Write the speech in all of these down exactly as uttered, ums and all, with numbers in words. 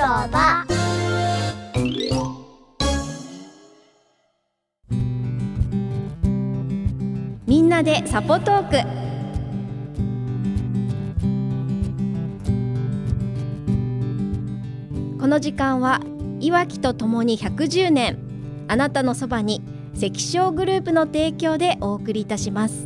場。 みんなでサポトーク。この時間はいわきとともにひゃくじゅうねん、あなたのそばに関商グループの提供でお送りいたします。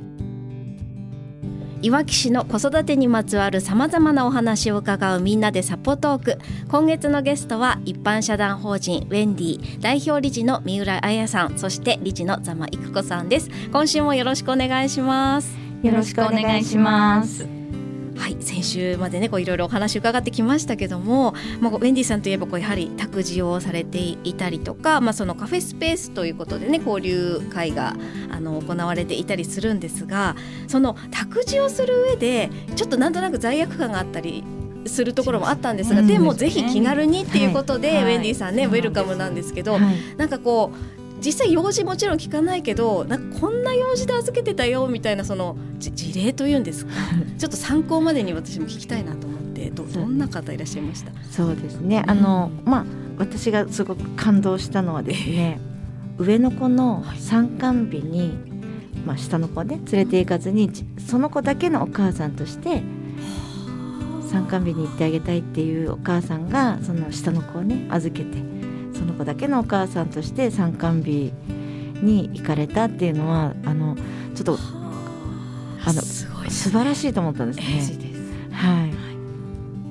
いわき市の子育てにまつわるさまざまなお話を伺うみんなでサポトーク。今月のゲストは一般社団法人ウェンディ代表理事の三浦彩さん、そして理事の座間育子さんです。今週もよろしくお願いします。 よろしくお願いします。 はい、先週までねこういろいろお話伺ってきましたけども、まあ、ウェンディさんといえばこうやはり託児をされていたりとか、まあ、そのカフェスペースということでね交流会があの行われていたりするんですが、その託児をする上でちょっとなんとなく罪悪感があったりするところもあったんですが、でもぜひ気軽にっていうことで、はい、ウェンディさんね、はい、ウェルカムなんですけど、はい、なんかこう実際用事もちろん聞かないけど、なんかこんな用事で預けてたよみたいなその事例というんですかちょっと参考までに私も聞きたいなと思って、 ど, どんな方いらっしゃいました？ そうですね、あの、まあ、私がすごく感動したのはですね、えー、上の子の参観日に、まあ、下の子ね連れて行かずにその子だけのお母さんとして参観日に行ってあげたいっていうお母さんがその下の子をね預けて、その子だけのお母さんとして参観日に行かれたっていうのはあのちょっとあのすごい素晴らしいと思ったんですね。 エイジです、 はい、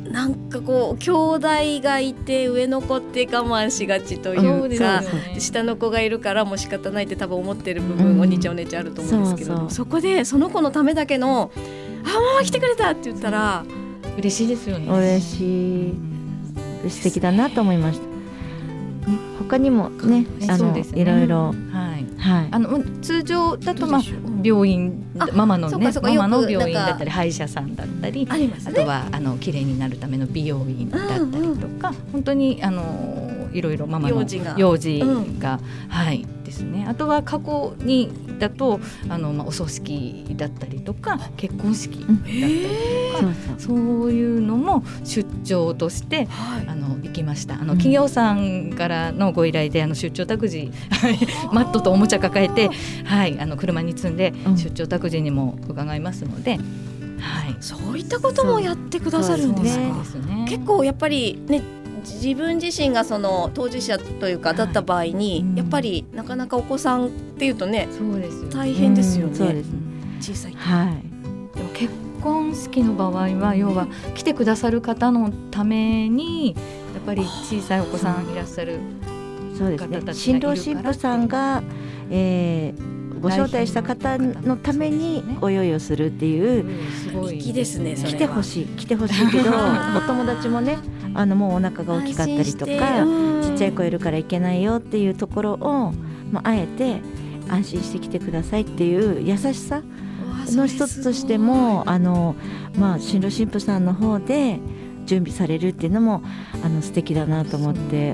なんかこう兄弟がいて上の子って我慢しがちというか、うん、下の子がいるからもう仕方ないって多分思ってる部分、うん、お兄ちゃんお姉ちゃんあると思うんですけど、そうそう、そこでその子のためだけのあママ来てくれたって言ったら嬉しいですよね。 嬉しい、素敵だなと思いました。他にもね、あの、ね、いろいろ、はいはい、 あの通常だと、まあ、病院ママのねママの病院だったり歯医者さんだったり あ, ります、ね、あとはあの綺麗になるための美容院だったりとか、うんうん、本当にあのいろいろママの幼児が、幼児が、うん、はいですね。あとは過去にだとあの、まあ、お葬式だったりとか結婚式だったりとか、うん、そういうのも出張として、はい、あの行きました。あの企業さんからのご依頼であの出張託児マットとおもちゃ抱えて、はい、あの車に積んで出張託児にも伺いますので、うんはい、 そういったこともやってくださるんですか？そうですね。結構やっぱりね自分自身がその当事者というかだった場合に、はいうん、やっぱりなかなかお子さんっていうとね、そうですよね、大変ですよね、うん、そうですね、小さい、 はい、でも結婚式の場合は要は来てくださる方のためにやっぱり小さいお子さんいらっしゃる方たちがいるから、そうですね、 新郎新婦さんが、えー、ご招待した方のためにご用意をするっていう、 すごい粋ですね。それは来てほしい来てほしいけどお友達もねあのもうお腹が大きかったりとかちっちゃい子いるからいけないよっていうところを、まあ、あえて安心して来てくださいっていう優しさの一つとしてもあの、まあ、新郎新婦さんの方で準備されるっていうのもあの素敵だなと思って、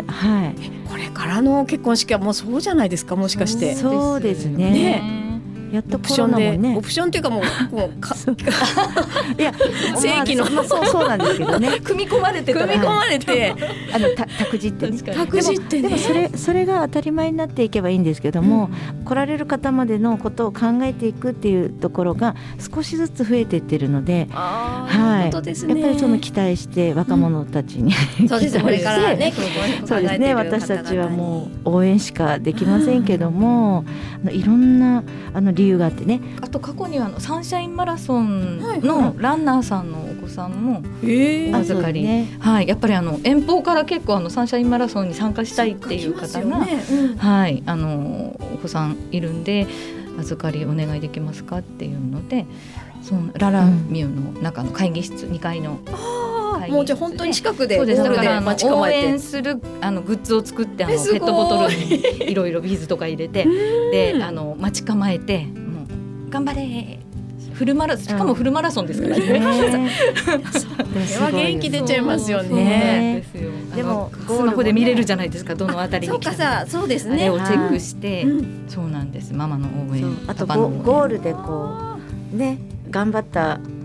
はい、 これからの結婚式はもうそうじゃないですか、もしかして。 そうですね、ねやっとコロナもね、 オプションっていうかもう、もうかいや正規の、 まあ、そうそうなんですけどね組み込まれてたら組み込まれてあのた託児ってね託児ってねでも、でもそれそれが当たり前になっていけばいいんですけども、うん、来られる方までのことを考えていくっていうところが少しずつ増えていってるので、 あ、 はい、 いうことですね、 やっぱりその期待して若者たちに、 うん、そうですね、これからねそうですね、私たちはもう応援しかできませんけども、あのいろんなあの理由があってね。 あと過去にはあのサンシャインマラソンのランナーさんのお子さんもお預かり、ね、はい、やっぱりあの遠方から結構あのサンシャインマラソンに参加したいっていう方が、ねうんはい、あのお子さんいるんで預かりお願いできますかっていうので、そのララミューの中の会議室、うん、にかいのもうじゃあ本当に近くでゴールで待ち応構えて援するあのグッズを作ってあのペットボトルにいろいろビーズとか入れてであの待ち構えてもう頑張れフルマラしかもフルマラソンですからね、うん、 それは元気出ちゃいますよね。 そうそうですよ。でもスマホで見れるじゃないですか、どのあたりに来たそうかさ、そうですね、 あれをチェックして、うん、そうなんです、ママの応援、 あとゴールでこうね頑張った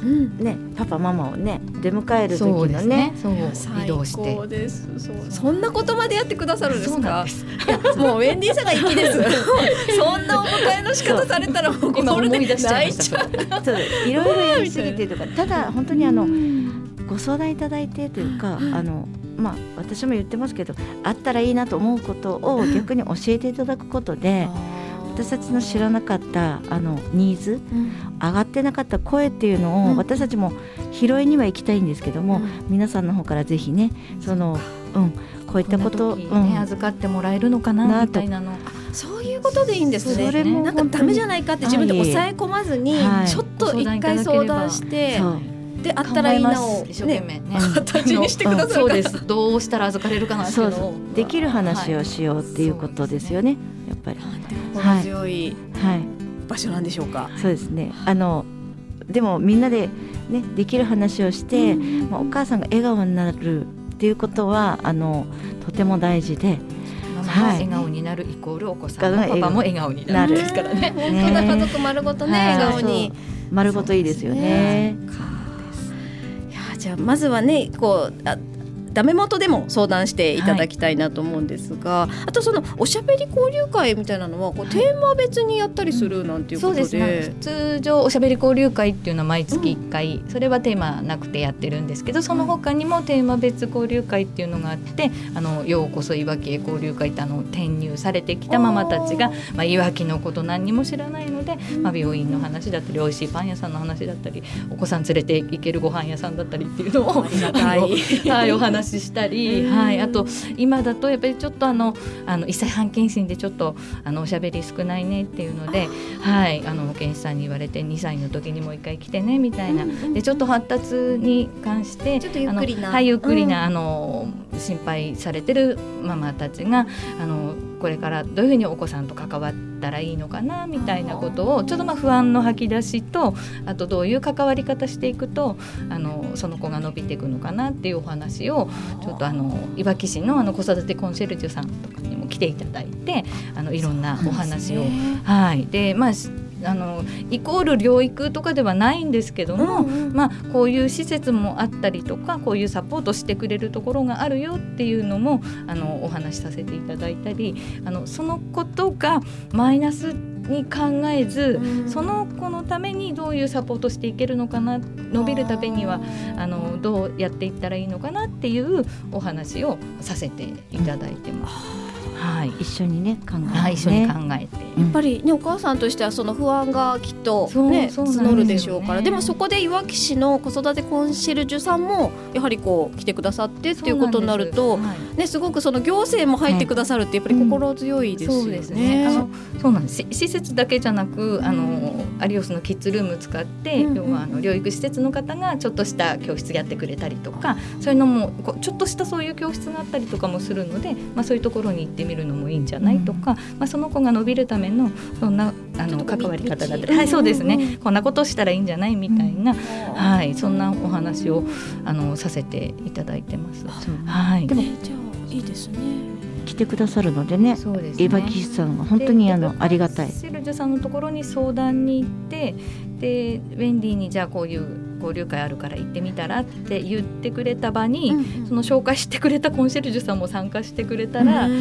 うんね、パパママをね出迎える時のね、 ねそう移動して最高です。そうそんなことまでやってくださるんですか。 そうなんです。 いやもうウェンディさんが粋ですそんなお迎えの仕方されたらもう今思い出しちゃいました。 そういろいろやりすぎてとかただ本当にあのご相談いただいてというか、あのまあ、私も言ってますけどあったらいいなと思うことを逆に教えていただくことで私たちの知らなかったあのニーズ、うん、上がってなかった声っていうのを、うん、私たちも拾いには行きたいんですけども、うん、皆さんの方からぜひねその、うん、こういったことを、ねうん、預かってもらえるのかなみたいなのそういうことでいいんですね。 それもなんかダメじゃないかって自分で抑え込まずに、はい、ちょっと一回相談してであったらいいなを、ね、 一生懸命ね形にしてくださるから、 そうですどうしたら預かれるかなっていうのをできる話をしようっていうことですよね、はい、やっぱり心強い場所なんでしょうか。 はい、そうですね。あのでもみんなで、ね、できる話をして、うんまあ、お母さんが笑顔になるっていうことはあのとても大事でママが笑顔になるイコールお子さんもパパも笑顔になるですからね。 本当だ家族丸ごとね、はい、笑顔に丸ごといいですよね。 いやじゃあまずはねこうあダメ元でも相談していただきたいなと思うんですが、はい、あとそのおしゃべり交流会みたいなのはこうテーマ別にやったりするなんていうことで、 そうですね、通常おしゃべり交流会っていうのは毎月いっかい、うん、それはテーマなくてやってるんですけどその他にもテーマ別交流会っていうのがあってあのようこそいわきへ交流会ってあの転入されてきたママたちが、まあ、いわきのこと何にも知らないので、まあ、病院の話だったりおいしいパン屋さんの話だったりお子さん連れて行けるご飯屋さんだったりっていうのをありがたいはい、お話ししたりはい、あと今だとやっぱりちょっとあのあのいっさいはん検診でちょっとあのおしゃべり少ないねっていうので、はい、あの保健師さんに言われてにさいの時にもう一回来てねみたいな、うんうん、でちょっと発達に関してちょっとゆっくりなあの、はい、ゆっくりな、うん、あの心配されてるママたちがあのこれからどういうふうにお子さんと関わったらいいのかなみたいなことをちょっとまあ不安の吐き出しとあとどういう関わり方していくとあのその子が伸びていくのかなっていうお話をちょっとあのいわき市のあの子育てコンシェルジュさんとかにも来ていただいてあのいろんなお話を、はいでまああのイコール療育とかではないんですけども、うんうんまあ、こういう施設もあったりとかこういうサポートしてくれるところがあるよっていうのもあのお話しさせていただいたりあのそのことがマイナスに考えず、うん、その子のためにどういうサポートしていけるのかな伸びるためにはあのどうやっていったらいいのかなっていうお話をさせていただいてます、うんはい、 一緒にね考えて、ねはい、一緒に考えてやっぱり、ね、お母さんとしてはその不安がきっと、ね、募るでしょうから で, でもそこでいわき市の子育てコンシェルジュさんもやはりこう来てくださってっていうことになるとす,、はいね、すごくその行政も入ってくださるってやっぱり心強いですよね、うん、そうですねあのそうなんです施設だけじゃなくあのアリオスのキッズルーム使って、うん、要はあの療育施設の方がちょっとした教室やってくれたりとかそういうのもこうちょっとしたそういう教室があったりとかもするので、まあ、そういうところに行ってみるのもいいんじゃないとか、うんまあ、その子が伸びるためのそんなあの関わり方だったり、はい、そうですね、うん、こんなことしたらいいんじゃないみたいな、うんはい、そんなお話をあのさせていただいてます、はい、 でもじゃあいいですね来てくださるのでね、そうですねいわき市さんは本当にあのありがたいシェルジュさんのところに相談に行ってでウェンディにじゃあこういう交流会あるから行ってみたらって言ってくれた場に、うんうん、その紹介してくれたコンシェルジュさんも参加してくれたら、うん、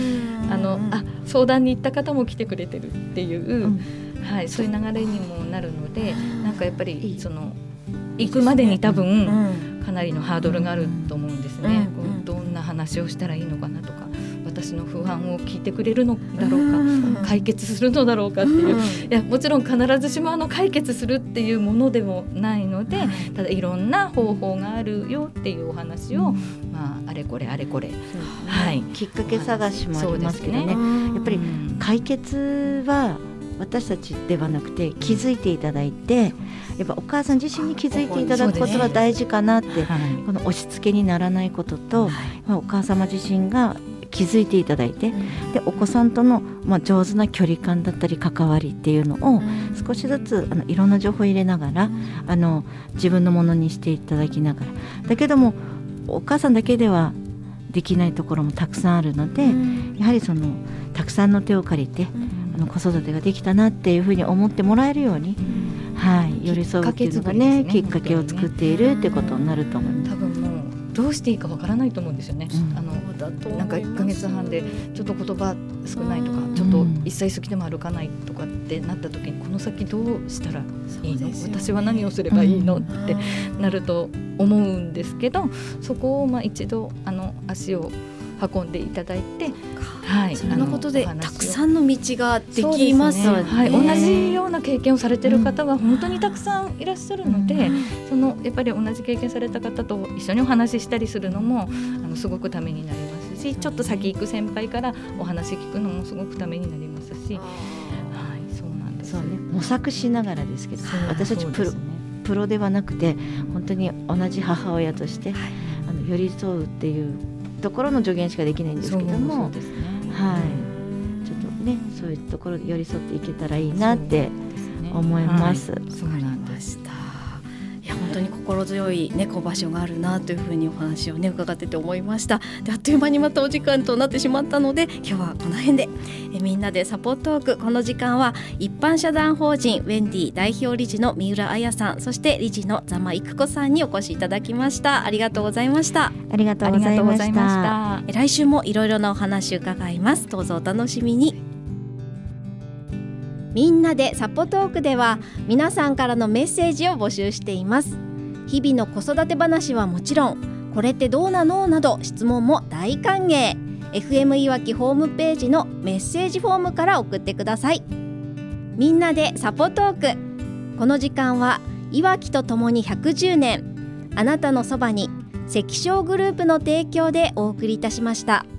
あのあ相談に行った方も来てくれてるっていう、うんはい、そういう流れにもなるのでなんかやっぱりその行くまでに多分かなりのハードルがあると思うんですね、うん、どんな話をしたらいいのかなとか私の不安を聞いてくれるのだろうか、うん、解決するのだろうかっていう、うん、いやもちろん必ずしもあの解決するっていうものでもないので、はい、ただいろんな方法があるよっていうお話を、うんまあ、あれこれあれこれ、 はい、きっかけ探しもありますけどね、ねやっぱり解決は私たちではなくて気づいていただいてやっぱお母さん自身に気づいていただくことは大事かなって、はい、この押し付けにならないことと、はいまあ、お母様自身が気づいていただいて、うん、でお子さんとの、まあ、上手な距離感だったり関わりっていうのを少しずつあのいろんな情報を入れながら、うん、あの自分のものにしていただきながらだけどもお母さんだけではできないところもたくさんあるので、うん、やはりそのたくさんの手を借りて、うん、あの子育てができたなっていうふうに思ってもらえるように、うんはい、寄り添うっていうのがね、きっかけを作っているってことになると思います。 多分もうどうしていいかわからないと思うんですよね、うん、あのなんかいっかげつはんでちょっと言葉少ないとか、ちょっと一歳過ぎても歩かないとかってなった時に、この先どうしたらいいの、私は何をすればいいのってなると思うんですけど、そこをまあ一度あの足を運んでいただいて、はい、 それのことでたくさんの道ができますよね。 はい、同じような経験をされている方は本当にたくさんいらっしゃるので、うん、そのやっぱり同じ経験された方と一緒にお話ししたりするのもあのすごくためになりますし、ちょっと先行く先輩からお話聞くのもすごくためになりますし、はい、そうなんです。 そうね、模索しながらですけど、私たちプロ、ね、プロではなくて本当に同じ母親として、はい、あの寄り添うっていうところの助言しかできないんですけども、そうですね、はい、ちょっとね、そういうところで寄り添っていけたらいいなって思います。 そうですね、はい、そうなんでした。いや本当に心強い、ね、こう場所があるなというふうにお話を、ね、伺ってて思いました。で、あっという間にまたお時間となってしまったので、今日はこの辺でえみんなでサポートーク。この時間は一般社団法人ウェンディ代表理事の三浦彩さん、そして理事の座間育子さんにお越しいただきました。ありがとうございました。 ありがとうございました。 来週もいろいろなお話伺います。どうぞお楽しみに。みんなでサポトークでは皆さんからのメッセージを募集しています。日々の子育て話はもちろん、これってどうなのなど質問も大歓迎。 エフエム いわきホームページのメッセージフォームから送ってください。みんなでサポトーク。この時間はいわきとともにひゃくじゅうねん、あなたのそばに関商グループの提供でお送りいたしました。